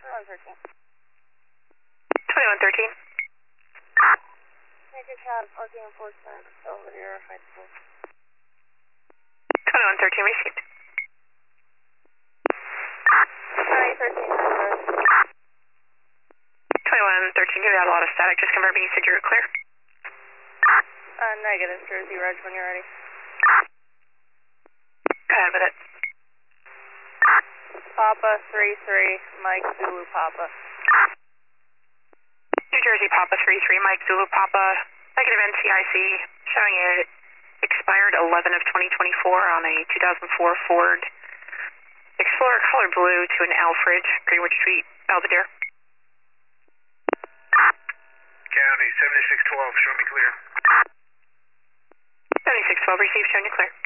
2113. 2113. Major cab, parking enforcement, Belvedere High School. 2113 received. 2013 Metro. 2113, you had a lot of static. Just confirming you said you were clear. Negative, Jersey Reg when you're ready. Go ahead with it. Papa 33, Mike Zulu Papa. New Jersey Papa 33, Mike Zulu Papa. Negative NCIC, showing it expired 11 of 2024 on a 2004 Ford Explorer color blue to an Alfred, Greenwood Street, Belvedere. County 7612, show me clear. 7612 received, showing you clear.